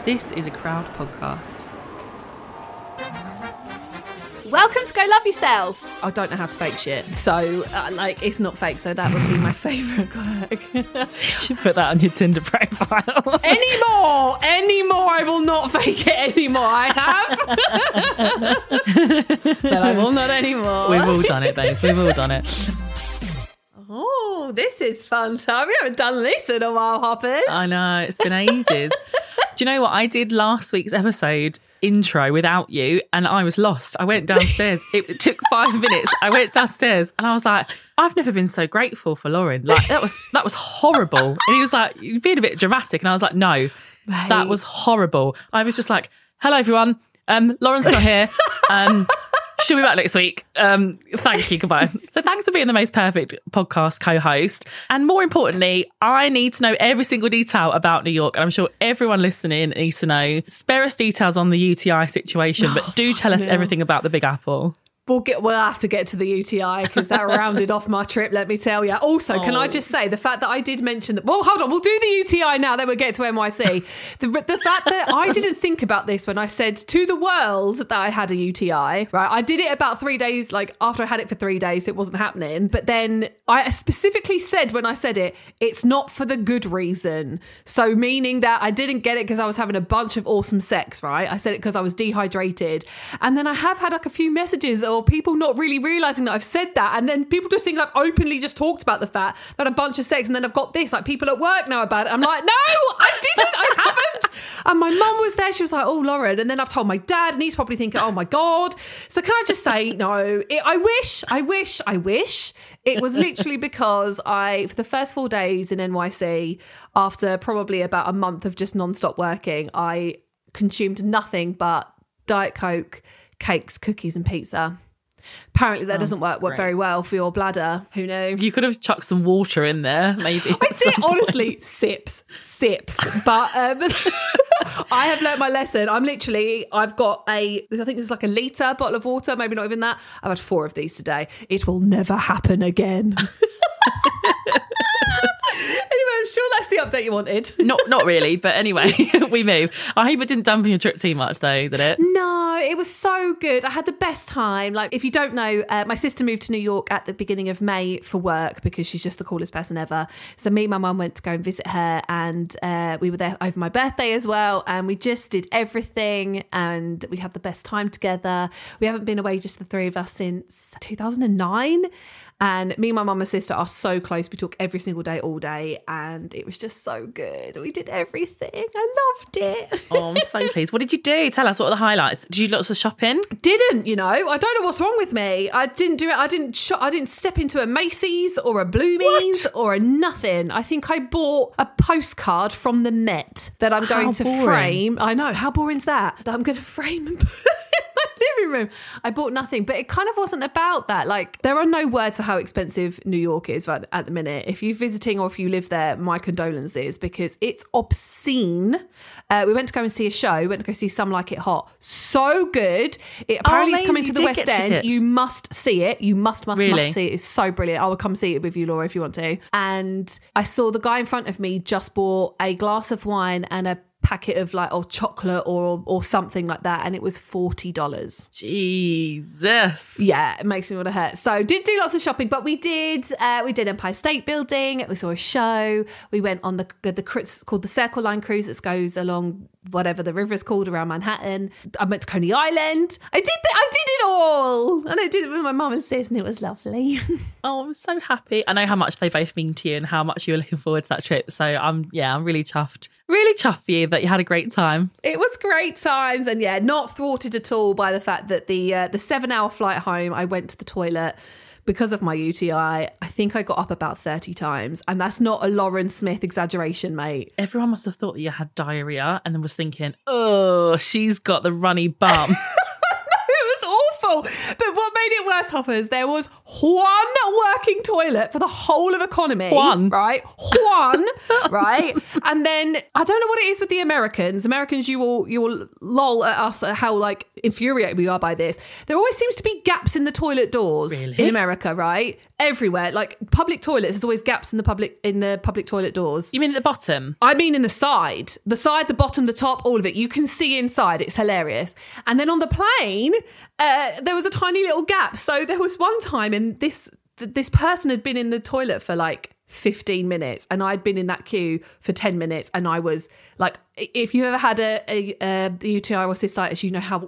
This is a Crowd podcast. Welcome to Go Love Yourself. I don't know how to fake shit, so it's not fake, so that would be my favourite quirk. You should put that on your Tinder profile. Anymore, I will not fake it anymore. I have, but I will not anymore. We've all done it, babes. We've all done it. Oh, this is fun time. We haven't done this in a while, Hoppers. I know, it's been ages. Do you know what? I did last week's episode intro without you and I was lost. I went downstairs. It took 5 minutes. I went downstairs and I was like, I've never been so grateful for Lauren. Like that was horrible. And he was like, you're being a bit dramatic. And I was like, no, Mate. That was horrible. I was just like, hello everyone. Lauren's not here. She'll be back next week. Thank you. Goodbye. So thanks for being the most perfect podcast co-host. And more importantly, I need to know every single detail about New York. And I'm sure everyone listening needs to know. Spare us details on the UTI situation, but do tell us everything about the Big Apple. We'll have to get to the UTI because that rounded off my trip, let me tell you. Also, can I just say the fact that I did mention that, well, hold on, we'll do the UTI now, then we'll get to NYC. The fact that I didn't think about this when I said to the world that I had a UTI, right? I did it about 3 days, like after I had it for 3 days, it wasn't happening. But then I specifically said when I said it, it's not for the good reason. So meaning that I didn't get it because I was having a bunch of awesome sex, right? I said it because I was dehydrated. And then I have had like a few messages or people not really realising that I've said that, and then people just think I've openly just talked about the fact that a bunch of sex, and then I've got this, like people at work know about it. I'm like, no, I didn't, I haven't. And my mum was there, she was like, oh, Lauren, and then I've told my dad, and he's probably thinking, oh my God. So can I just say, no, I wish it was literally because for the first 4 days in NYC, after probably about a month of just non-stop working, I consumed nothing but Diet Coke, cakes, cookies and pizza. Apparently that doesn't work very well for your bladder. Who knew? You could have chucked some water in there, maybe. I did, honestly, sips. But I have learnt my lesson. I've got I think there's like a litre bottle of water, maybe not even that. I've had 4 of these today. It will never happen again. Anyway, I'm sure that's the update you wanted. Not really, but anyway, we move. I hope it didn't dampen your trip too much though, did it? No, it was so good. I had the best time. Like, if you don't know, my sister moved to New York at the beginning of May for work because she's just the coolest person ever. So me and my mum went to go and visit her, and we were there over my birthday as well, and we just did everything and we had the best time together. We haven't been away, just the 3 of us, since 2009. And me and my mum and sister are so close. We talk every single day, all day. And it was just so good. We did everything. I loved it. Oh, I'm so pleased. What did you do? Tell us, what were the highlights? Did you do lots of shopping? Didn't, I don't know what's wrong with me. I didn't do it. I didn't step into a Macy's or a Bloomies or a nothing. I think I bought a postcard from the Met that I'm going to frame. I know. How boring's that? That I'm going to frame and put in my living room. I bought nothing, but it kind of wasn't about that. Like, there are no words for how expensive New York is right at the minute. If you're visiting or if you live there, my condolences, because it's obscene. We went to go and see a show. We went to go see Some Like It Hot. So good. It apparently is coming to the West End. Tickets. You must see it. You must Really? see it. It's so brilliant. I will come see it with you, Laura, if you want to. And I saw the guy in front of me just bought a glass of wine and a packet of chocolate or something like that, and it was $40. Jesus. Yeah, it makes me want to hurt. So did do lots of shopping, but we did Empire State Building. We saw a show. We went on the called the Circle Line cruise that goes along whatever the river is called around Manhattan. I went to Coney Island. I did it all, and I did it with my mum and sis, and it was lovely. Oh, I'm so happy. I know how much they both mean to you and how much you were looking forward to that trip. So I'm really chuffed. Really chuffed for you that you had a great time. It was great times, and not thwarted at all by the fact that the 7-hour flight home, I went to the toilet because of my UTI. I think I got up about 30 times, and that's not a Lauren Smith exaggeration, mate. Everyone must have thought that you had diarrhea and then was thinking, oh, she's got the runny bum. It was awful. But what made it worse, Hoppers, there was one working toilet for the whole of economy. One. Right? One. Right? And then, I don't know what it is with the Americans. Americans, you will lol at us at how infuriated we are by this. There always seems to be gaps in the toilet doors in America, right? everywhere. Like public toilets, there's always gaps in the public toilet doors. You mean at the bottom? I mean in the side, the bottom, the top, all of it. You can see inside. It's hilarious. And then on the plane, there was a tiny little gap. So there was one time, and this person had been in the toilet for like 15 minutes, and I'd been in that queue for 10 minutes, and I was like, if you ever had the UTI or cystitis, you know how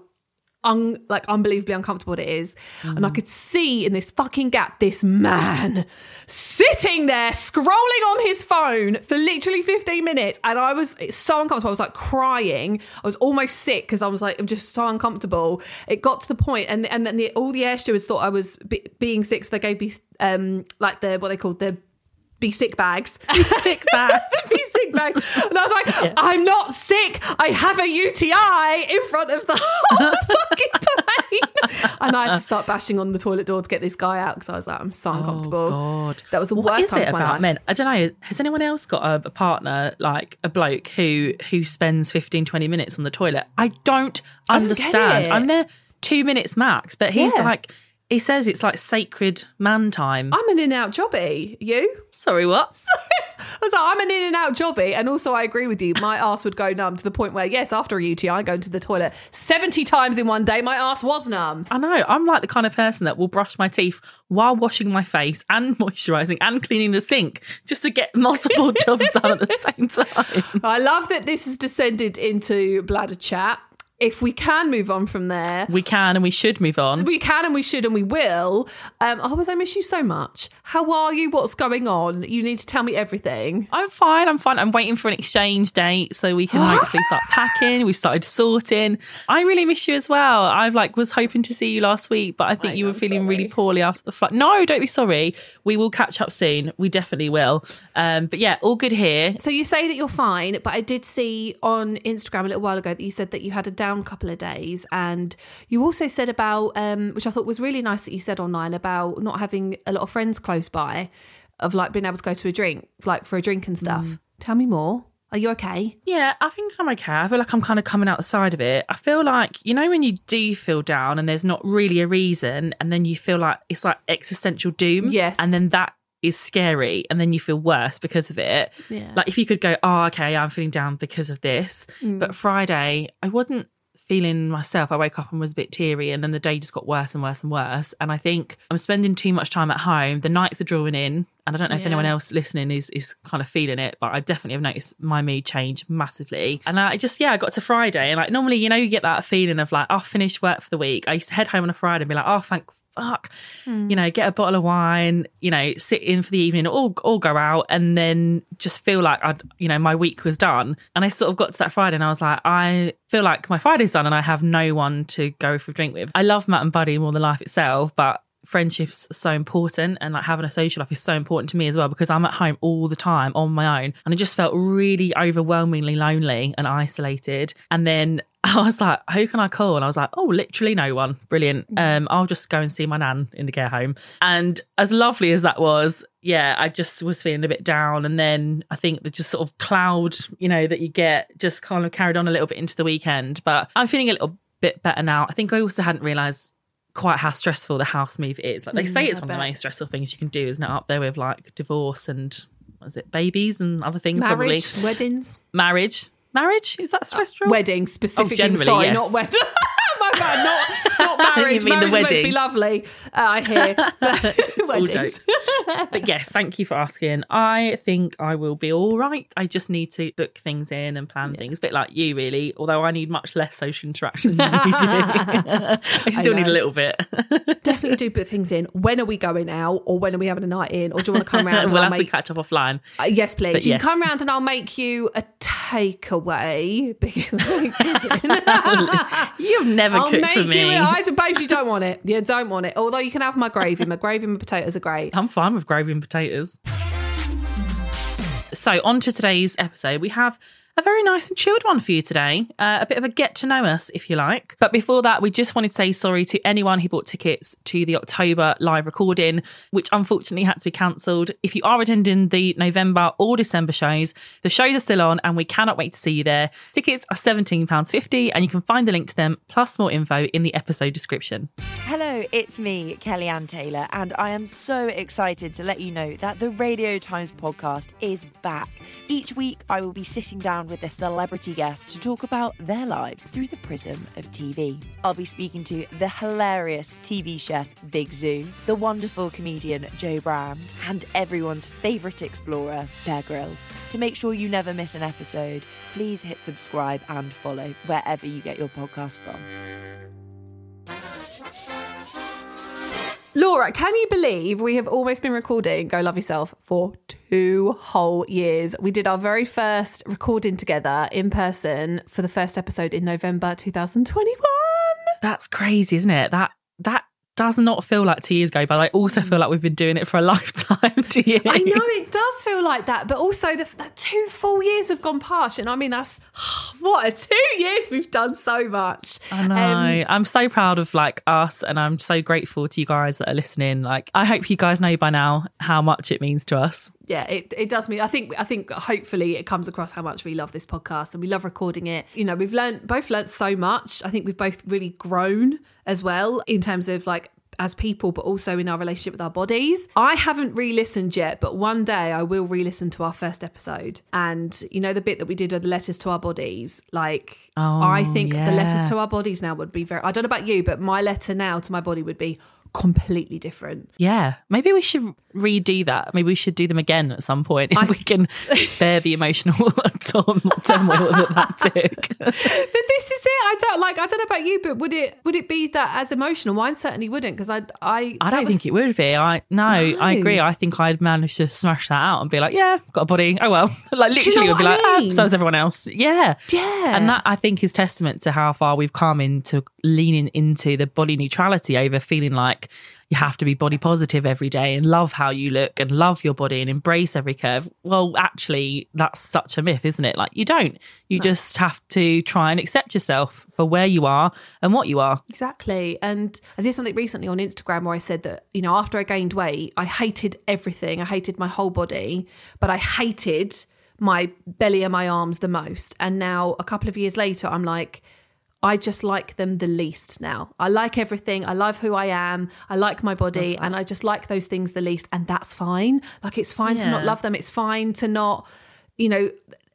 unbelievably uncomfortable it is. And I could see in this fucking gap this man sitting there scrolling on his phone for literally 15 minutes, and it's so uncomfortable. I was like crying. I was almost sick because I was like, I'm just so uncomfortable. It got to the point, and then all the air stewards thought I was being sick, so they gave me like what they called the be sick bags. Be sick bags. Be sick bags. And I was like, I'm not sick. I have a UTI in front of the whole fucking plane. And I had to start bashing on the toilet door to get this guy out because I was like, I'm so uncomfortable. Oh, God. That was the worst time of my life. What is it about men? I don't know. Has anyone else got a partner, like a bloke who spends 15, 20 minutes on the toilet? I don't understand. I'm there 2 minutes max, but he's like... He says it's like sacred man time. I'm an in-out jobby. You? Sorry, what? I was like, I'm an in-and-out jobby. And also, I agree with you. My arse would go numb to the point where, yes, after a UTI, going to the toilet 70 times in one day, my arse was numb. I know. I'm like the kind of person that will brush my teeth while washing my face and moisturising and cleaning the sink just to get multiple jobs done at the same time. I love that this has descended into bladder chat. If we can move on from there. We can and we should move on. We can and we should and we will. I miss you so much. How are you? What's going on? You need to tell me everything. I'm fine. I'm waiting for an exchange date so we can hopefully start packing. We've started sorting. I really miss you as well. I was hoping to see you last week, but I think you were feeling really poorly after the flight. No, don't be sorry. We will catch up soon. We definitely will. But yeah, all good here. So you say that you're fine, but I did see on Instagram a little while ago that you said that you had a down couple of days, and you also said about which I thought was really nice that you said online about not having a lot of friends close by, of like being able to go to a drink, like for a drink and stuff. Tell me more. Are you okay? Yeah, I think I'm okay. I feel like I'm kind of coming out the side of it. I feel like, you know, when you do feel down and there's not really a reason, and then you feel like it's like existential doom. Yes. And then that is scary, and then you feel worse because of it. Yeah. Like if you could go, oh, okay, I'm feeling down because of this. But Friday, I wasn't feeling myself. I woke up and was a bit teary, and then the day just got worse and worse and worse. And I think I'm spending too much time at home. The nights are drawing in, and I don't know if anyone else listening is kind of feeling it, but I definitely have noticed my mood change massively. And I got to Friday, and like normally, you know, you get that feeling of like, I'll finish work for the week. I used to head home on a Friday and be like, oh, thank fuck, you know, get a bottle of wine, you know, sit in for the evening, or go out, and then just feel like my week was done. And I sort of got to that Friday and I was like, I feel like my Friday's done and I have no one to go for a drink with. I love Matt and Buddy more than life itself, but friendships are so important, and like having a social life is so important to me as well, because I'm at home all the time on my own, and I just felt really overwhelmingly lonely and isolated. And then I was like, who can I call? And I was like, oh, literally no one. Brilliant. I'll just go and see my nan in the care home. And as lovely as that was, yeah, I just was feeling a bit down. And then I think the just sort of cloud, you know, that you get just kind of carried on a little bit into the weekend. But I'm feeling a little bit better now. I think I also hadn't realised quite how stressful the house move is. Like they say it's one of the most stressful things you can do, isn't it? Up there with like divorce and babies and other things. Marriage, probably. Weddings. Marriage? Is that stressful? Wedding specifically. Generally, sorry, yes. not wedding. Oh my God, not marriage. You mean marriage the is meant to wedding? be lovely. I hear. It's all Weddings. jokes. But yes, thank you for asking. I think I will be all right. I just need to book things in and plan things. A bit like you, really. Although I need much less social interaction than you do. I still need a little bit. Definitely do put things in. When are we going out, or when are we having a night in, or do you want to come round? We'll have to catch up offline. Yes, please. But You yes. can come round and I'll make you a takeaway because You've never I'll cooked make for me. I suppose you don't want it. You don't want it. Although you can have my gravy. My gravy and my potatoes are great. I'm fine with gravy and potatoes. So on to today's episode. We have a very nice and chilled one for you today. A bit of a get to know us, if you like. But before that, we just wanted to say sorry to anyone who bought tickets to the October live recording, which unfortunately had to be cancelled. If you are attending the November or December shows, the shows are still on and we cannot wait to see you there. Tickets are £17.50 and you can find the link to them plus more info in the episode description. Hello, it's me, Kellyanne Taylor, and I am so excited to let you know that the Radio Times podcast is back. Each week, I will be sitting down with a celebrity guest to talk about their lives through the prism of TV. I'll be speaking to the hilarious TV chef Big Zoo, the wonderful comedian Joe Brand, and everyone's favourite explorer, Bear Grylls. To make sure you never miss an episode, please hit subscribe and follow wherever you get your podcast from. Laura, can you believe we have almost been recording Go Love Yourself for 2 whole years? We did our very first recording together in person for the first episode in November 2021. That's crazy, isn't it? That does not feel like 2 years ago, but I also feel like we've been doing it for a lifetime. Do you? I know it does feel like that, but also the 2 full years have gone past. And I mean, that's what, 2 years we've done so much. I know. I'm so proud of like us, and I'm so grateful to you guys that are listening. Like, I hope you guys know by now how much it means to us. Yeah, it does mean. I think hopefully it comes across how much we love this podcast and we love recording it. You know, we've both learned so much. I think we've both really grown as well in terms of like as people, but also in our relationship with our bodies. I haven't re-listened yet, but one day I will re-listen to our first episode. And you know, the bit that we did with the letters to our bodies, like I think the letters to our bodies now would be I don't know about you, but my letter now to my body would be completely different. Yeah, maybe we should redo that. Maybe we should do them again at some point if we can bear the emotional turmoil that took. But this is it. I don't know about you, but would it be that as emotional? Mine certainly wouldn't, because I don't think it would be. I agree. I think I'd manage to smash that out and be like, yeah, got a body. Oh well, like literally, would be like, so is everyone else. Yeah. And that I think is testament to how far we've come into leaning into the body neutrality over feeling like you have to be body positive every day and love how you look and love your body and embrace every curve. Well, actually, that's such a myth, isn't it? Like, you don't. You just have to try and accept yourself for where you are and what you are. Exactly. And I did something recently on Instagram where I said that, you know, after I gained weight, I hated everything. I hated my whole body, but I hated my belly and my arms the most. And now a couple of years later, I'm like, I just like them the least now. I like everything. I love who I am. I like my body, and I just like those things the least, and that's fine. Like, it's fine to not love them. It's fine to not, you know,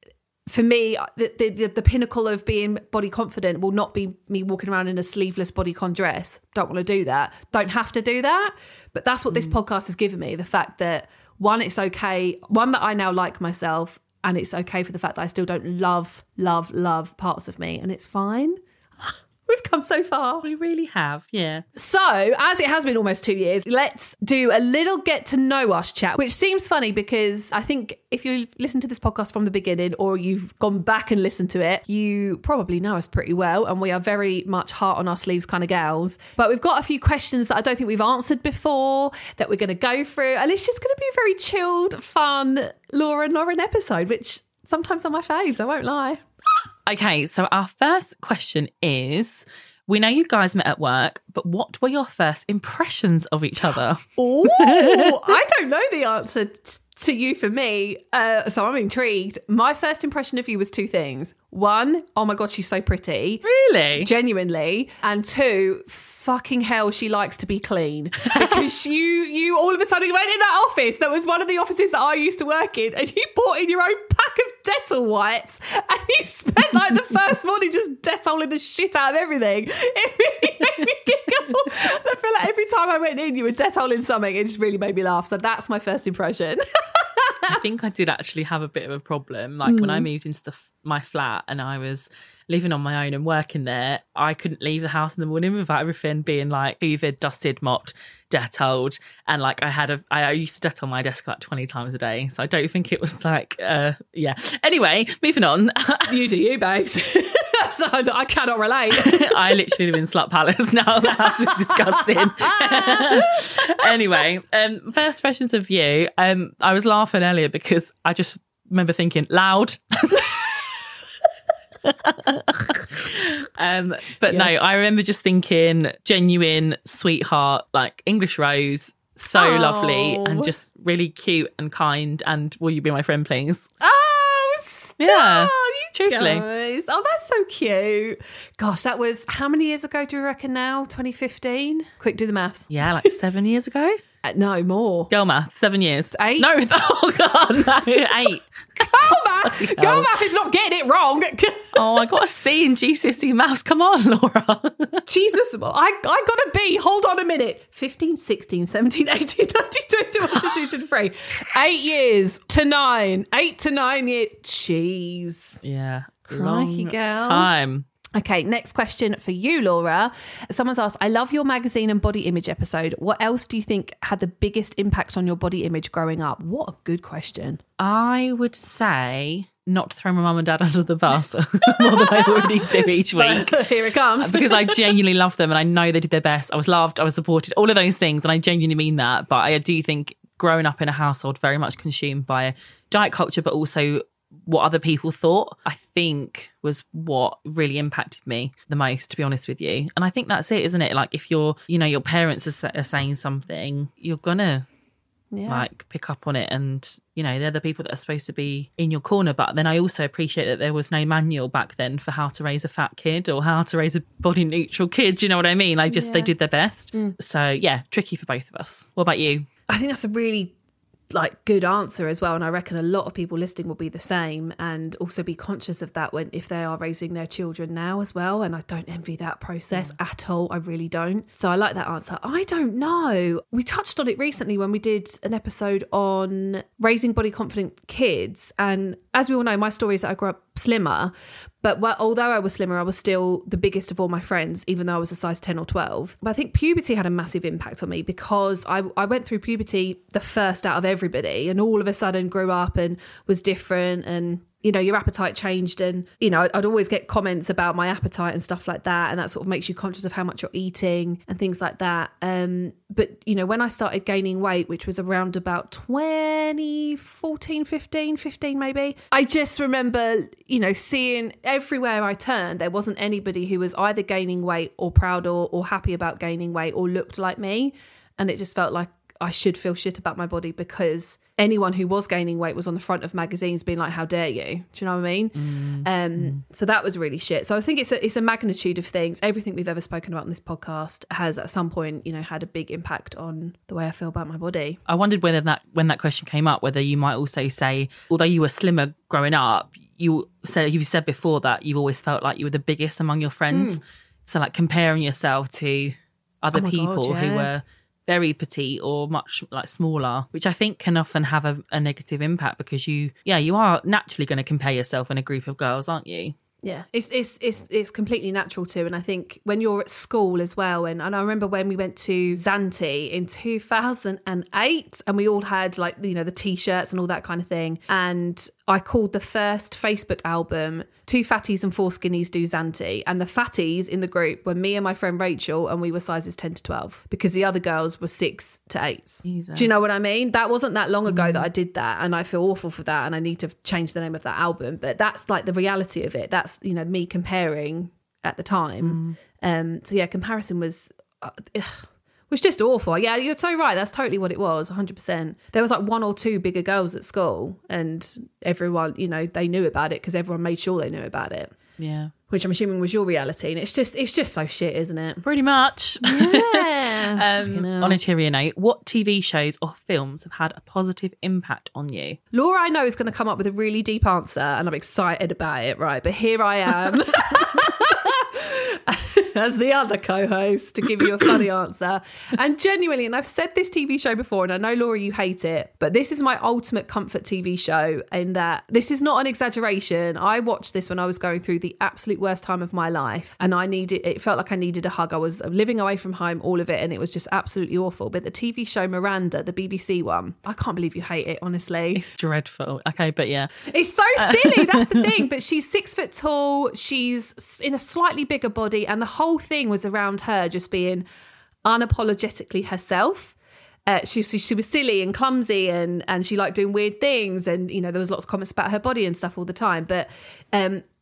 for me, the pinnacle of being body confident will not be me walking around in a sleeveless bodycon dress. Don't want to do that. Don't have to do that. But that's what this podcast has given me. The fact that, one, it's okay. One, that I now like myself, and it's okay for the fact that I still don't love parts of me, and it's fine. We've come so far. We really have, yeah. So, as it has been almost 2 years, let's do a little get to know us chat, which seems funny because I think if you listen to this podcast from the beginning or you've gone back and listened to it, you probably know us pretty well, and we are very much heart on our sleeves kind of gals. But we've got a few questions that I don't think we've answered before that we're going to go through, and it's just going to be a very chilled, fun Laura and Lauren episode, which sometimes are my faves, I won't lie. Okay, so our first question is, we know you guys met at work, but what were your first impressions of each other? Oh, I don't know the answer to you for me, so I'm intrigued. My first impression of you was 2 things. 1, oh my God, she's so pretty. Really? Genuinely. And 2, fucking hell, she likes to be clean. Because you all of a sudden went in that office that was one of the offices that I used to work in, and you bought in your own pack of Dettol wipes, and you spent like the first morning just Dettolling the shit out of everything. It really made me giggle. I feel like every time I went in, you were Dettolling something. It just really made me laugh. So that's my first impression. I think I did actually have a bit of a problem. Like when I moved into my flat and I was living on my own and working there, I couldn't leave the house in the morning without everything being like hoovered, dusted, mopped, Dettoled. And like I used to Dettol my desk about 20 times a day. So I don't think it was like, yeah. Anyway, moving on. You do you, babes. I cannot relate. I literally live in Slut Palace now. The house is disgusting. Anyway, first impressions of you. I was laughing earlier because I just remember thinking loud. But no, I remember just thinking genuine sweetheart, like English Rose, so lovely and just really cute and kind. And will you be my friend, please? Oh, stop! Yeah, You truthfully. guys. Oh, that's so cute. Gosh, that was how many years ago do you reckon now? 2015? Quick, do the maths. Yeah, like 7 years ago. No, more. Girl math, 7 years. 8? No, oh God, no, 8. Girl math is not getting it wrong. Oh, I got a C in GCSE maths. Come on, Laura. Jesus, I got a B. Hold on a minute. 15, 16, 17, 18, 19, 20, 21, 22, 23. 8 years to 9. 8 to 9 years. Jeez. Yeah. Crikey, Long girl. time. Okay, next question for you, Laura. Someone's asked, I love your magazine and body image episode. What else do you think had the biggest impact on your body image growing up? What a good question. I would say not to throw my mum and dad under the bus more than I already do each week. Here it comes. Because I genuinely love them and I know they did their best. I was loved, I was supported, all of those things. And I genuinely mean that. But I do think growing up in a household very much consumed by diet culture, but also what other people thought, I think was what really impacted me the most, to be honest with you. And I think that's it, isn't it? Like if your parents are saying something, you're gonna like pick up on it, and they're the people that are supposed to be in your corner. But then I also appreciate that there was no manual back then for how to raise a fat kid or how to raise a body neutral kid. Do you know what I mean? They did their best. So yeah, tricky for both of us. What about you? I think that's a really good answer as well, and I reckon a lot of people listening will be the same, and also be conscious of that if they are raising their children now as well. And I don't envy that process at all. I really don't. So I like that answer. I don't know, we touched on it recently when we did an episode on raising body confident kids, and as we all know, my story is that I grew up slimmer, but although I was slimmer, I was still the biggest of all my friends, even though I was a size 10 or 12. But I think puberty had a massive impact on me because I went through puberty the first out of everybody, and all of a sudden grew up and was different, and your appetite changed, and I'd always get comments about my appetite and stuff like that, and that sort of makes you conscious of how much you're eating and things like that. But when I started gaining weight, which was around about 2014, 15 maybe, I just remember seeing everywhere I turned, there wasn't anybody who was either gaining weight or proud or happy about gaining weight or looked like me, and it just felt like I should feel shit about my body because anyone who was gaining weight was on the front of magazines being like, how dare you? Do you know what I mean? So that was really shit. So I think it's a magnitude of things. Everything we've ever spoken about in this podcast has at some point, had a big impact on the way I feel about my body. I wondered whether when that question came up, whether you might also say, although you were slimmer growing up, you said before that you always felt like you were the biggest among your friends. So like comparing yourself to other people who were very petite or much smaller, which I think can often have a negative impact because you are naturally going to compare yourself in a group of girls, aren't you? Yeah, it's completely natural too. And I think when you're at school as well, and I remember when we went to Zante in 2008 and we all had the t-shirts and all that kind of thing. And I called the first Facebook album 2 Fatties and 4 Skinnies Do Zante. And the fatties in the group were me and my friend Rachel, and we were sizes 10 to 12 because the other girls were 6 to 8s. Jesus. Do you know what I mean? That wasn't that long ago that I did that, and I feel awful for that, and I need to change the name of that album. But that's the reality of it. That's me comparing at the time. So yeah, comparison was just awful. Yeah, you're so right. That's totally what it was. 100%. There was 1 or 2 bigger girls at school, and everyone, they knew about it because everyone made sure they knew about it. Yeah. Which I'm assuming was your reality. And it's just so shit, isn't it? Pretty much. Yeah. On a cheerier note, what TV shows or films have had a positive impact on you? Laura, I know, is going to come up with a really deep answer, and I'm excited about it, right? But here I am. As the other co-host to give you a funny answer. And genuinely, and I've said this TV show before, and I know, Laura, you hate it, but this is my ultimate comfort TV show in that this is not an exaggeration. I watched this when I was going through the absolute worst time of my life, and it felt like I needed a hug. I was living away from home, all of it, and it was just absolutely awful. But the TV show Miranda, the BBC one, I can't believe you hate it, honestly. It's dreadful. Okay, but yeah. It's so silly, that's the thing. But she's 6 foot tall, she's in a slightly bigger body, and the whole thing was around her just being unapologetically herself. She was silly and clumsy, and she liked doing weird things, and there was lots of comments about her body and stuff all the time, but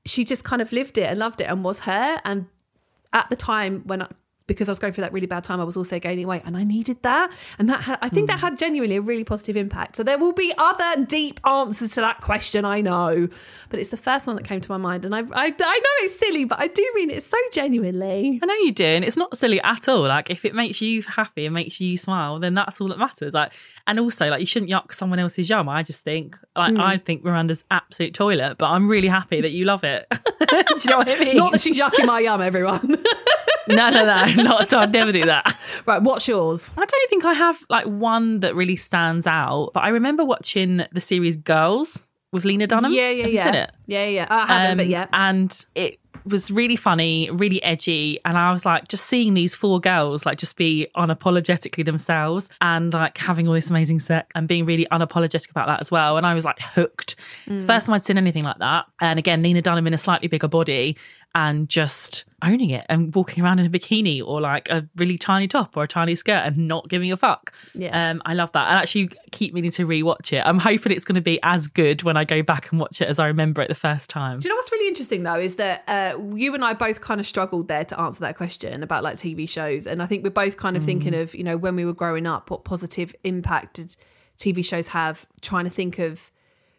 she just kind of lived it and loved it and was her. And at the time because I was going through that really bad time, I was also gaining weight and I needed that. And I think that had genuinely a really positive impact. So there will be other deep answers to that question, I know. But it's the first one that came to my mind. And I know it's silly, but I do mean it so genuinely. I know you do. And it's not silly at all. Like, if it makes you happy and makes you smile, then that's all that matters. Like, and also, like, you shouldn't yuck someone else's yum. I just think, I think Miranda's absolute toilet, but I'm really happy that you love it. Do you know what I mean? Not that she's yucking my yum, everyone. No, not at all. I'd never do that. Right, what's yours? I don't think I have like one that really stands out, but I remember watching the series Girls with Lena Dunham. Yeah. Have you seen it? Yeah. I haven't, but yeah. And it was really funny, really edgy. And I was like, just seeing these 4 girls like just be unapologetically themselves and like having all this amazing sex and being really unapologetic about that as well. And I was like hooked. It's the first time I'd seen anything like that. And again, Lena Dunham in a slightly bigger body and just owning it and walking around in a bikini or like a really tiny top or a tiny skirt and not giving a fuck. Yeah. I love that. And actually keep meaning to rewatch it. I'm hoping it's going to be as good when I go back and watch it as I remember it the first time. Do you know what's really interesting though is that you and I both kind of struggled there to answer that question about like TV shows. And I think we're both kind of thinking of, you know, when we were growing up, what positive impact did TV shows have, trying to think of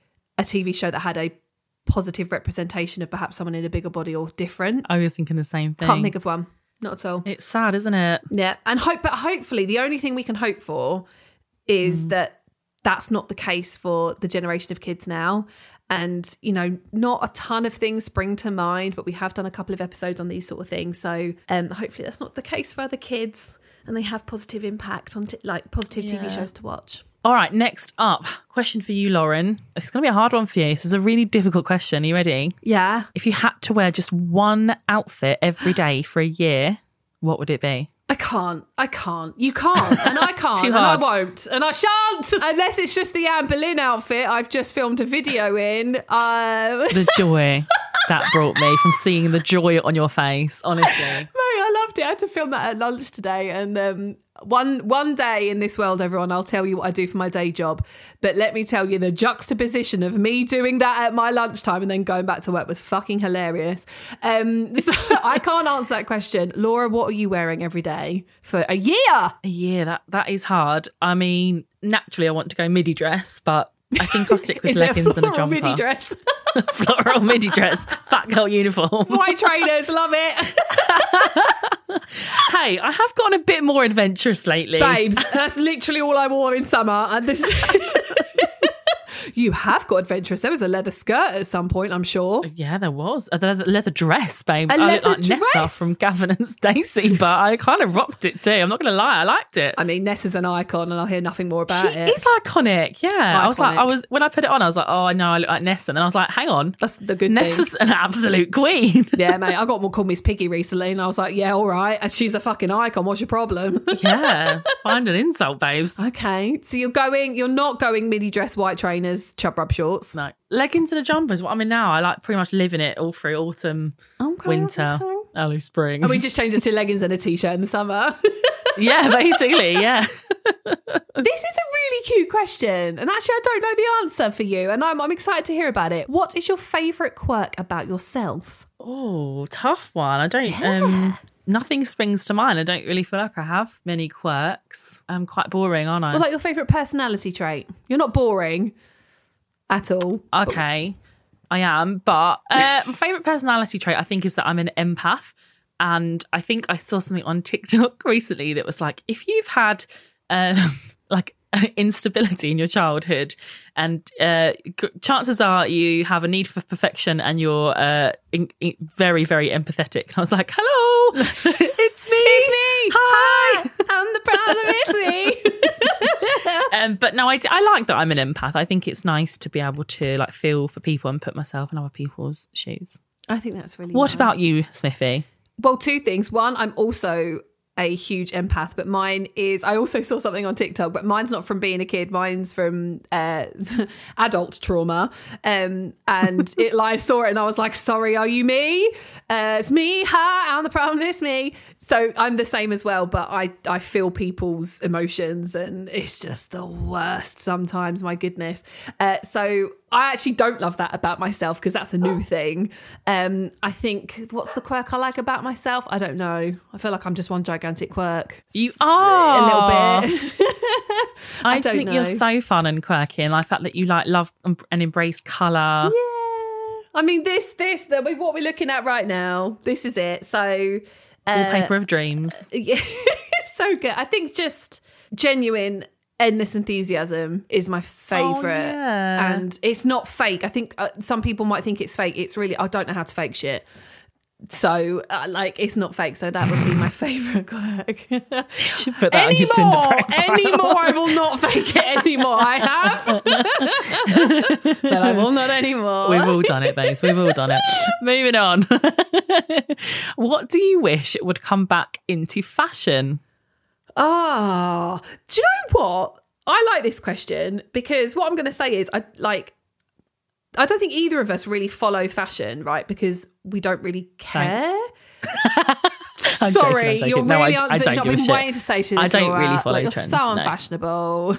a TV show that had a positive representation of perhaps someone in a bigger body or different. I was thinking the same thing. Can't think of one. Not at all. It's sad, isn't it? Yeah. And hopefully the only thing we can hope for is that that's not the case for the generation of kids now. And, you know, not a ton of things spring to mind, but we have done a couple of episodes on these sort of things. So hopefully that's not the case for other kids and they have positive impact on positive TV shows to watch. All right, next up, question for you, Lauren. It's going to be a hard one for you. This is a really difficult question. Are you ready? Yeah. If you had to wear just one outfit every day for a year, what would it be? I can't. You can't. And I can't. Too and hard. I won't. And I shan't. Unless it's just the Anne Boleyn outfit I've just filmed a video in. The joy that brought me from seeing the joy on your face, honestly. Mate, I loved it. I had to film that at lunch today. And one day in this world, everyone, I'll tell you what I do for my day job. But let me tell you, the juxtaposition of me doing that at my lunchtime and then going back to work was fucking hilarious. So I can't answer that question. Laura, what are you wearing every day for a year? A year, that is hard. I mean, naturally I want to go midi dress, but I think I'll stick with leggings and a jumper. Midi dress? Floral midi dress, fat girl uniform. White trainers, love it. Hey, I have gotten a bit more adventurous lately. Babes, that's literally all I wore in summer. And this You have got adventurous. There was a leather skirt at some point, I'm sure. Yeah, there was. A leather dress, babes. A I look leather like Nessa dress? from Gavin and Stacey, but I kind of rocked it too. I'm not going to lie, I liked it. I mean, Nessa's an icon and I'll hear nothing more about She it. is iconic, yeah. Iconic. When I put it on, I was like, oh, I know I look like Nessa. And then I was like, hang on. That's the good Nessa's thing. an absolute queen. Yeah, mate. I got one called Miss Piggy recently and I was like, yeah, all right. And she's a fucking icon. What's your problem? Yeah, find an insult, babes. Okay. So you're not going midi dress, white trainers, chub rub shorts. No. Leggings and a jumper is what I'm in now. I like pretty much live in it all through autumn, winter, early spring. And we just changed it to leggings and a t-shirt in the summer. Yeah, basically, yeah. This is a really cute question. And actually, I don't know the answer for you. And I'm excited to hear about it. What is your favourite quirk about yourself? Oh, tough one. I don't... Nothing springs to mind. I don't really feel like I have many quirks. I'm quite boring, aren't I? Well, like your favourite personality trait. You're not boring at all. Okay, I am. But my favourite personality trait, I think, is that I'm an empath. And I think I saw something on TikTok recently that was like, if you've had like instability in your childhood and chances are you have a need for perfection and you're very, very empathetic. And I was like, hello, it's me. Hi. I'm the problem, it's me. But no, I like that I'm an empath. I think it's nice to be able to like feel for people and put myself in other people's shoes. I think that's really What nice. about you, Smithy? Well, two things. One, I'm also a huge empath, but mine is, I also saw something on TikTok, but mine's not from being a kid. Mine's from adult trauma. And I saw it and I was like, sorry, are you me? It's me. Hi, I'm the problem. It's me. So I'm the same as well, but I feel people's emotions and it's just the worst sometimes, my goodness. So I actually don't love that about myself because that's a new thing. I think, what's the quirk I like about myself? I don't know. I feel like I'm just one gigantic quirk. You are. A little bit. I don't think know. you're so fun and quirky, and the fact that you like love and embrace colour. Yeah. I mean, what we're looking at right now, this is it. So... Wallpaper of dreams. Yeah, so good. I think just genuine, endless enthusiasm is my favourite. yeah. And it's not fake. I think some people might think it's fake. It's really, I don't know how to fake shit. So, it's not fake. So that would be my favourite quirk. Should put that on your Tinder profile. Anymore, I will not fake it anymore. I have. But I will not anymore. We've all done it, babes. We've all done it. Moving on. What do you wish would come back into fashion? Do you know what? I like this question because what I'm going to say is I don't think either of us really follow fashion, right? Because we don't really care. I'm Sorry, joking. you're No, really I don't I've give a been shit. waiting to say to this. I don't Laura, really follow you're trends, so no. unfashionable.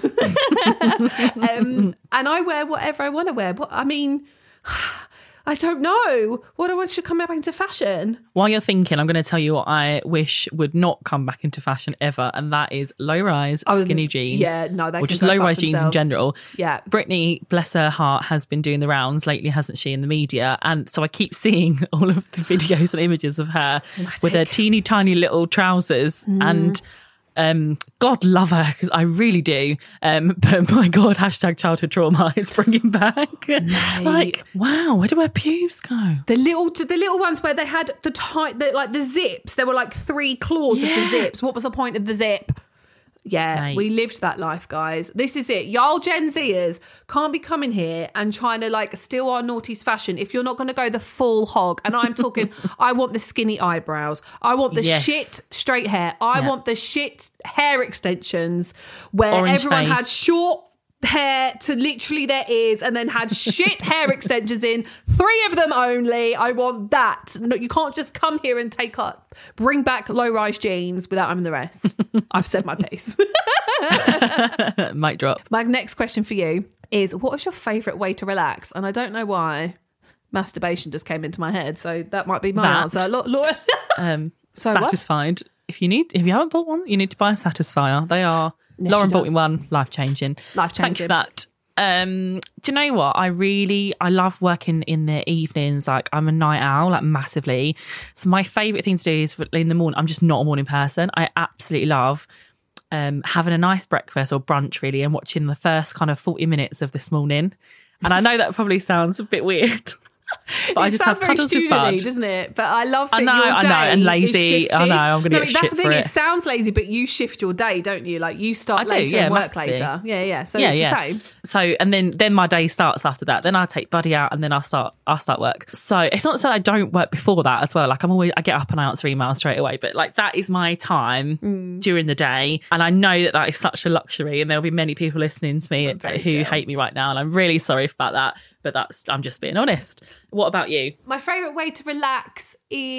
And I wear whatever I want to wear. I mean, I don't know what should come back into fashion. While you're thinking, I'm going to tell you what I wish would not come back into fashion ever, and that is low-rise skinny jeans. Yeah, no, they or can just go fuck low-rise jeans in themselves. general. Yeah. Britney, bless her heart, has been doing the rounds lately, hasn't she, in the media? And so I keep seeing all of the videos and images of her with her teeny tiny little trousers and. God love her because I really do. But my God, hashtag childhood trauma is bringing back. Like, wow, where do her pubes go? The little ones where they had the zips. There were like 3 claws of the zips. What was the point of the zip? Yeah, Mate. we lived that life, guys. This is it. Y'all Gen Zers can't be coming here and trying to steal our naughties fashion if you're not going to go the full hog. And I'm talking, I want the skinny eyebrows. I want the shit straight hair. I want the shit hair extensions where Orange everyone face. had short hair to literally their ears and then had shit hair extensions in 3 of them only. I want that. No, you can't just come here and bring back low-rise jeans without having the rest. I've said my piece. Mic drop. My next question for you is, what is your favourite way to relax? And I don't know why masturbation just came into my head, so that might be my answer. Laura. Satisfied. If you haven't bought one, you need to buy a Satisfier. They are. Yes, Lauren she bought does. me one. Life changing. Thank you for that. Do you know what? I love working in the evenings. Like, I'm a night owl, like massively. So my favourite thing to do is in the morning. I'm just not a morning person. I absolutely love having a nice breakfast or brunch, really, and watching the first kind of 40 minutes of This Morning. And I know that probably sounds a bit weird. But I just have cuddles with Bud. Doesn't it? But I love that I know, your day and lazy. is shifted. I know, I'm going to get that's shit the thing. for It it. sounds lazy, but you shift your day, don't you? Like, you start later and work massively. later. Yeah. So it's the same. So, and then my day starts after that. Then I'll take Buddy out and then I'll start work. So it's not that I don't work before that as well. Like, I get up and I answer emails straight away. But like, that is my time during the day. And I know that is such a luxury. And there'll be many people listening to me who hate me right now. And I'm really sorry about that. But I'm just being honest. What about you? My favourite way to relax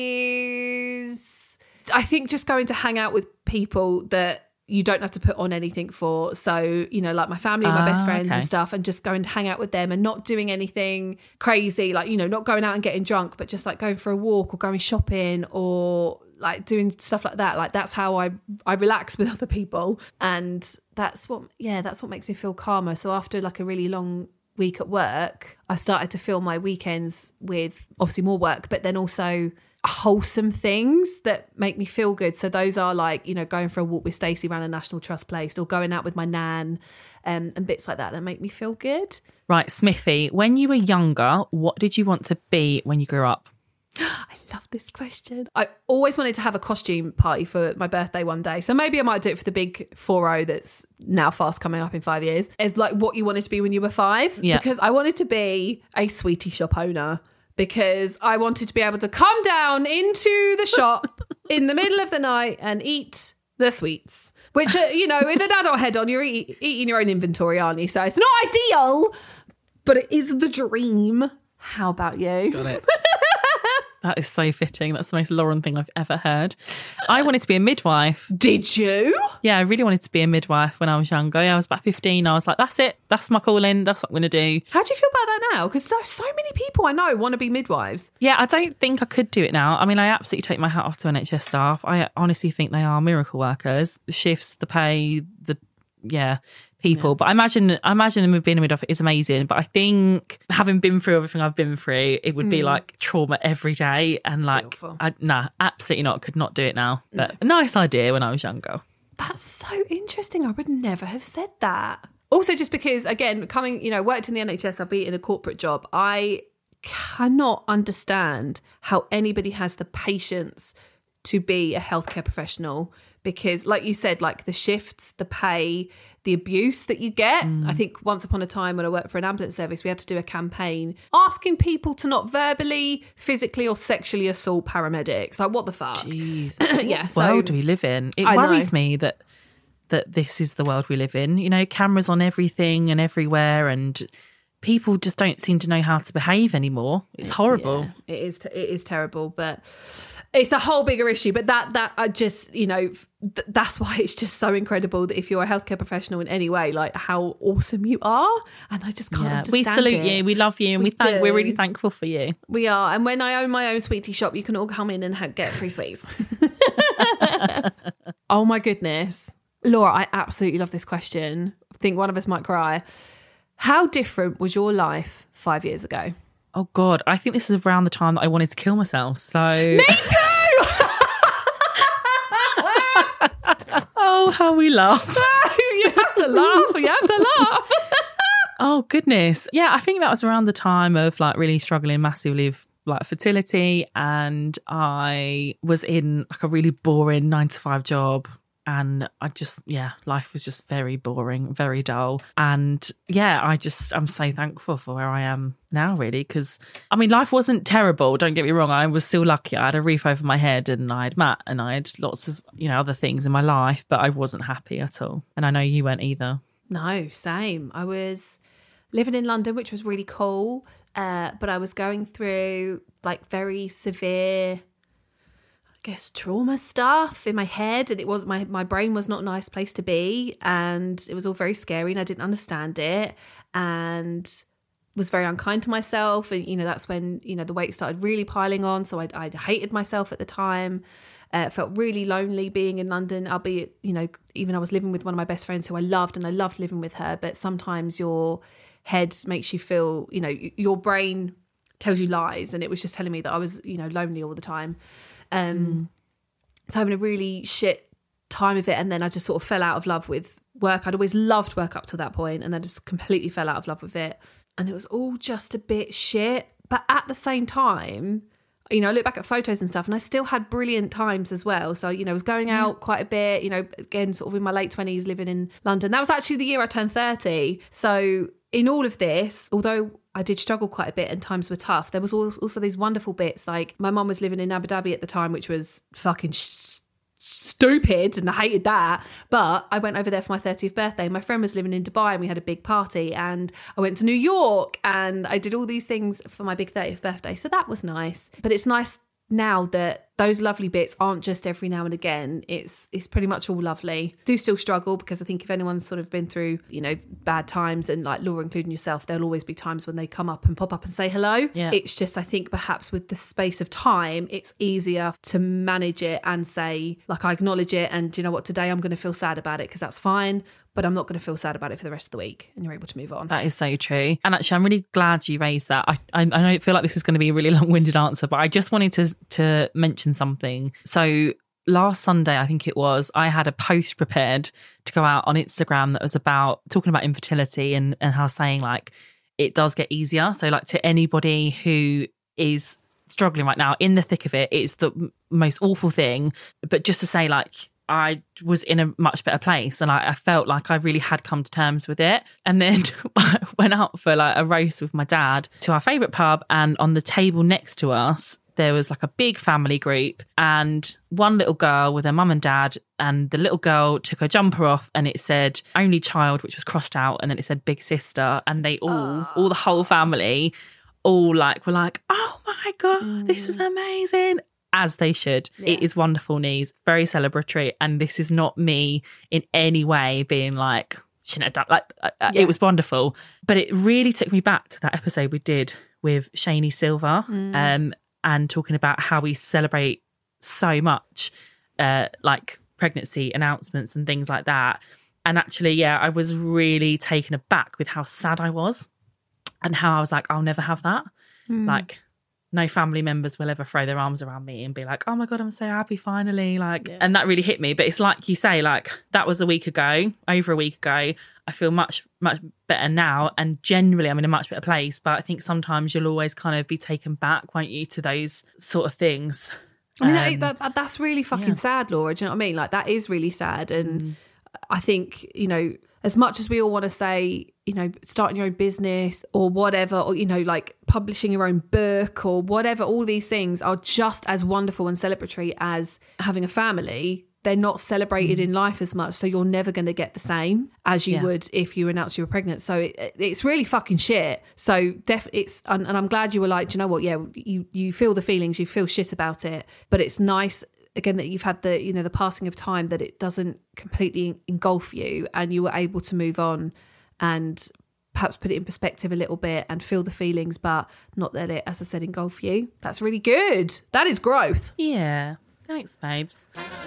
is, I think, just going to hang out with people that you don't have to put on anything for. So, like my family, my best friends and stuff, and just going to hang out with them and not doing anything crazy, like, not going out and getting drunk, but just like going for a walk or going shopping or like doing stuff like that. Like, that's how I relax with other people. And that's what makes me feel calmer. So after like a really long week at work, I've started to fill my weekends with obviously more work, but then also wholesome things that make me feel good. So those are like, going for a walk with Stacey around a National Trust place, or going out with my nan, and bits like that make me feel good. Right, Smithy, when you were younger, what did you want to be when you grew up? I love this question. I always wanted to have a costume party for my birthday one day. So maybe I might do it for the big 40 that's now fast coming up in 5 years. As like what you wanted to be when you were 5. Yeah. Because I wanted to be a sweetie shop owner. Because I wanted to be able to come down into the shop in the middle of the night and eat the sweets. Which, with an adult head on, you're eating your own inventory, aren't you? So it's not ideal, but it is the dream. How about you? Got it. That is so fitting. That's the most Lauren thing I've ever heard. I wanted to be a midwife. Did you? Yeah, I really wanted to be a midwife when I was younger. I was about 15. I was like, that's it. That's my calling. That's what I'm going to do. How do you feel about that now? Because there's so many people I know want to be midwives. Yeah, I don't think I could do it now. I mean, I absolutely take my hat off to NHS staff. I honestly think they are miracle workers. The shifts, the pay, people. But I imagine them being a midwife is amazing. But I think having been through everything I've been through, it would be like trauma every day. And like, absolutely not. Could not do it now. But a nice idea when I was younger. That's so interesting. I would never have said that. Also, just because, again, worked in the NHS, I've been in a corporate job. I cannot understand how anybody has the patience to be a healthcare professional. Because like you said, like the shifts, the pay, the abuse that you get. I think once upon a time when I worked for an ambulance service, we had to do a campaign asking people to not verbally, physically or sexually assault paramedics. Like, what the fuck? Jeez. Yeah. What world do we live in? It worries me that this is the world we live in. You know, cameras on everything and everywhere, and people just don't seem to know how to behave anymore. It's horrible. Yeah, it is terrible, but it's a whole bigger issue. But that I just, that's why it's just so incredible that if you're a healthcare professional in any way, like how awesome you are. And I just can't understand we salute it. you, we love you, and we're really thankful for you. We are. And when I own my own sweetie shop, you can all come in and get free sweets. Oh my goodness. Laura, I absolutely love this question. I think one of us might cry. How different was your life 5 years ago? Oh God, I think this is around the time that I wanted to kill myself. So Me too! Oh, how we laugh. You have to laugh. Oh goodness. Yeah, I think that was around the time of like really struggling massively with like fertility, and I was in like a really boring 9-to-5 job. And life was just very boring, very dull. And I'm so thankful for where I am now, really, because I mean, life wasn't terrible. Don't get me wrong. I was still lucky. I had a roof over my head, and I had Matt, and I had lots of, other things in my life, but I wasn't happy at all. And I know you weren't either. No, same. I was living in London, which was really cool. But I was going through like very severe, trauma stuff in my head, and it was my brain was not a nice place to be, and it was all very scary, and I didn't understand it, and was very unkind to myself. And that's when the weight started really piling on, so I hated myself at the time. Felt really lonely being in London, albeit even I was living with one of my best friends who I loved, and I loved living with her, but sometimes your head makes you feel, your brain tells you lies, and it was just telling me that I was lonely all the time. So having a really shit time of it, and then I just sort of fell out of love with work. I'd always loved work up to that point, and then just completely fell out of love with it, and it was all just a bit shit. But at the same time, I look back at photos and stuff, and I still had brilliant times as well. So I was going out quite a bit, again sort of in my late 20s, living in London. That was actually the year I turned 30. So in all of this, although I did struggle quite a bit and times were tough, there was also these wonderful bits. Like my mum was living in Abu Dhabi at the time, which was fucking stupid, and I hated that. But I went over there for my 30th birthday. My friend was living in Dubai, and we had a big party, and I went to New York, and I did all these things for my big 30th birthday. So that was nice. But it's nice now that those lovely bits aren't just every now and again. It's pretty much all lovely. Do still struggle, because I think if anyone's sort of been through, bad times, and like Laura, including yourself, there'll always be times when they come up and pop up and say hello. Yeah. It's just, I think perhaps with the space of time, it's easier to manage it and say, like, I acknowledge it, and you know what, today I'm going to feel sad about it, because that's fine, but I'm not going to feel sad about it for the rest of the week, and you're able to move on. That is so true. And actually, I'm really glad you raised that. I don't feel like this is going to be a really long-winded answer, but I just wanted to mention something. So last Sunday, I think it was, I had a post prepared to go out on Instagram that was about talking about infertility and how saying like it does get easier. So like to anybody who is struggling right now in the thick of it, it's the most awful thing. But just to say like, I was in a much better place, and I felt like I really had come to terms with it. And then I went out for like a roast with my dad to our favourite pub, and on the table next to us, there was like a big family group, and one little girl with her mum and dad, and the little girl took her jumper off and it said only child, which was crossed out, and then it said big sister, and they all the whole family all like, were like, oh my God, this is amazing. As they should. Yeah. It is wonderful news, very celebratory. And this is not me in any way being like, shouldn't have done, it was wonderful. But it really took me back to that episode we did with Shani Silver and talking about how we celebrate so much like pregnancy announcements and things like that. And actually, I was really taken aback with how sad I was and how I was like, I'll never have that. Like, no family members will ever throw their arms around me and be like, oh my God, I'm so happy finally. And that really hit me. But it's like you say, like, that was over a week ago. I feel much, much better now. And generally, I'm in a much better place. But I think sometimes you'll always kind of be taken back, won't you, to those sort of things. I mean, that's really fucking sad, Laura. Do you know what I mean? Like, that is really sad. And I think, you know, as much as we all want to say, you know, starting your own business or whatever, or, you know, like publishing your own book or whatever, all these things are just as wonderful and celebratory as having a family. They're not celebrated in life as much. So you're never going to get the same as you would if you announced you were pregnant. So it's really fucking shit. So and I'm glad you were like, do you know what? Yeah, you feel the feelings, you feel shit about it, but it's nice again that you've had the, you know, the passing of time, that it doesn't completely engulf you and you were able to move on and perhaps put it in perspective a little bit and feel the feelings, but not let it, as I said, engulf you. That's really good. That is growth. Yeah. Thanks, babes.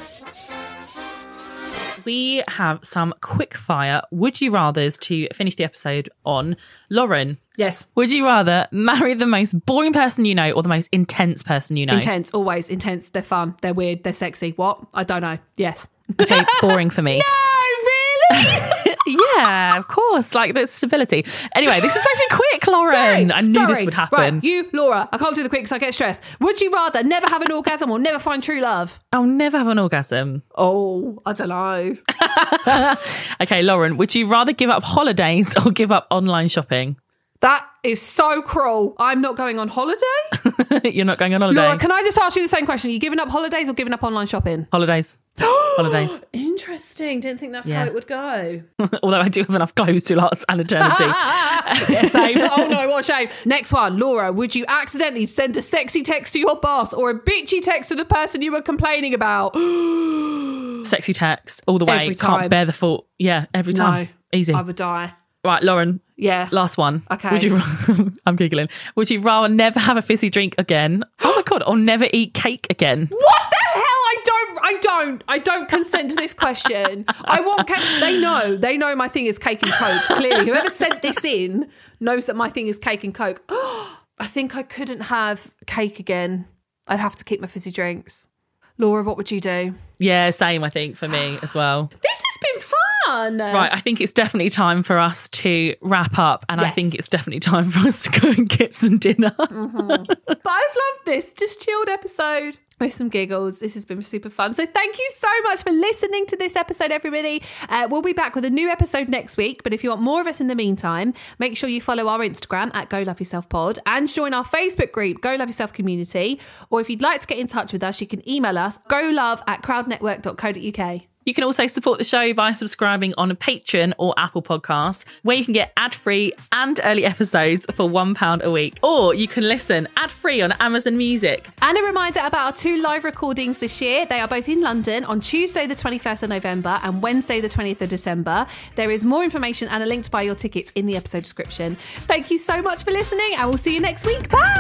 We have some quick fire would you rathers to finish the episode on. Lauren. Yes. Would you rather marry the most boring person you know or the most intense person you know? Intense, always intense. They're fun. They're weird. They're sexy. What? I don't know. Yes. Okay, boring for me. No, really? Yeah, of course. Like, there's stability. Anyway, this is supposed to be quick, Lauren. I knew this would happen. Right, you, Laura. I can't do the quick because I get stressed. Would you rather never have an orgasm or never find true love? I'll never have an orgasm. Oh, I don't know. Okay, Lauren, would you rather give up holidays or give up online shopping? That is so cruel. I'm not going on holiday. You're not going on holiday? Laura, can I just ask you the same question? Are you giving up holidays or giving up online shopping? Holidays. Holidays. Interesting. Didn't think that's how it would go. Although I do have enough clothes to last an eternity. Yeah, same. Oh no, what a shame. Next one. Laura, would you accidentally send a sexy text to your boss or a bitchy text to the person you were complaining about? Sexy text all the way. Every time. Can't bear the thought. Yeah, every time. No, Easy. I would die. Right, Lauren. Yeah. Last one. Okay. Would you? I'm giggling. Would you rather never have a fizzy drink again? Oh my God, or never eat cake again? What the hell? I don't consent to this question. I want cake. They know my thing is cake and Coke. Clearly, whoever sent this in knows that my thing is cake and Coke. I think I couldn't have cake again. I'd have to keep my fizzy drinks. Laura, what would you do? Yeah, same, I think, for me as well. This has been fun. Right, I think it's definitely time for us to wrap up, and Yes. I think it's definitely time for us to go and get some dinner. But I've loved this. Just chilled episode with some giggles. This has been super fun. So thank you so much for listening to this episode, everybody. We'll be back with a new episode next week. But if you want more of us in the meantime, make sure you follow our Instagram at Go Love Yourself Pod and join our Facebook group, Go Love Yourself Community. Or if you'd like to get in touch with us, you can email us, golove@crowdnetwork.co.uk. You can also support the show by subscribing on Patreon or Apple Podcasts, where you can get ad-free and early episodes for £1 a week. Or you can listen ad-free on Amazon Music. And a reminder about our 2 live recordings this year. They are both in London on Tuesday the 21st of November and Wednesday the 20th of December. There is more information and a link to buy your tickets in the episode description. Thank you so much for listening, and we'll see you next week. Bye!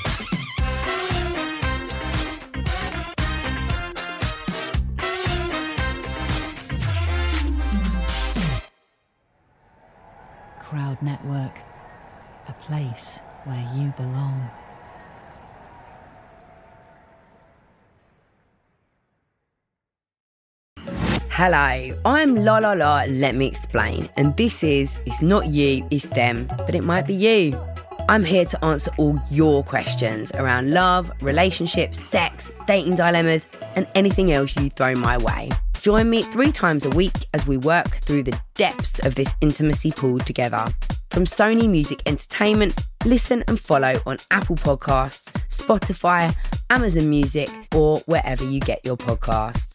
Crowd Network, a place where you belong. Hello, I'm La La La, let me explain. And this is It's Not You, It's Them, but it might be you. I'm here to answer all your questions around love, relationships, sex, dating dilemmas, and anything else you throw my way. Join me 3 times a week as we work through the depths of this intimacy pool together. From Sony Music Entertainment, listen and follow on Apple Podcasts, Spotify, Amazon Music, or wherever you get your podcasts.